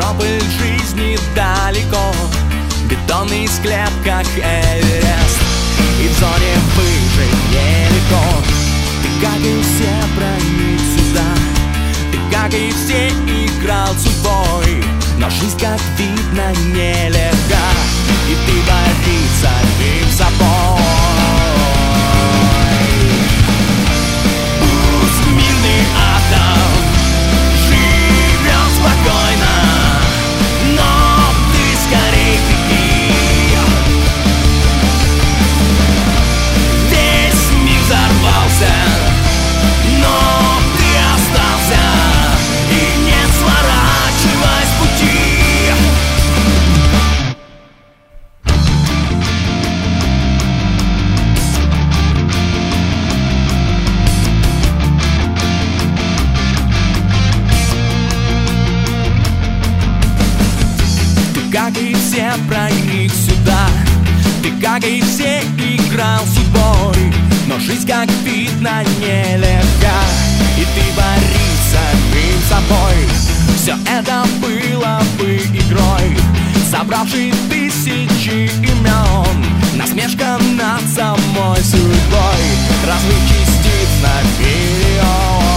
Пыль жизни далеко, бетонный склеп, как Эверест. И в зоне выжить нелегко. Ты, как и все, проник сюда. Ты, как и все, играл судьбой. Но жизнь, как видно, нелегка. И ты борись с самим собой. Пусть мирный атом живет спокойно, но ты скорей беги. Весь мир взорвался, но ты остался. И не сворачивай с пути. Как и все, проник сюда. Ты, как и все, играл судьбой. Но жизнь, как видно, нелегка. И ты борись с самим собой. Все это было бы игрой, собравшей тысячи имен. Насмешка над самой судьбой. Разных частиц на миллион.